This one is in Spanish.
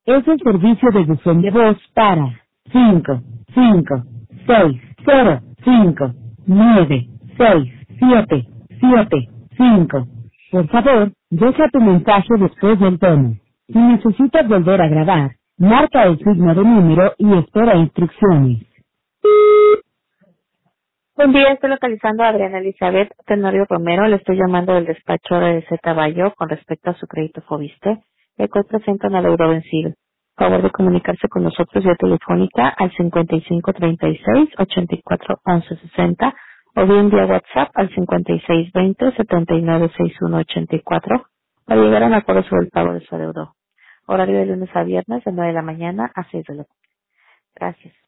Es el servicio de buzón de voz para 5, 5, 6, 0, 5, 9, 6, 7, 7, 5. Por favor, deja tu mensaje después del tono. Si necesitas volver a grabar, marca el signo de número y espera instrucciones. Buen día, estoy localizando a Adriana Elizabeth Tenorio Romero. Le estoy llamando del despacho de Z Bayo con respecto a su crédito Fobiste, el cual presenta una deuda vencido. Favor de comunicarse con nosotros vía telefónica al 5536-841160 o bien vía WhatsApp al 5620-796184 para llegar a un acuerdo sobre el pago de su adeudo. Horario de lunes a viernes de 9 de la mañana a 6 de la tarde. Gracias.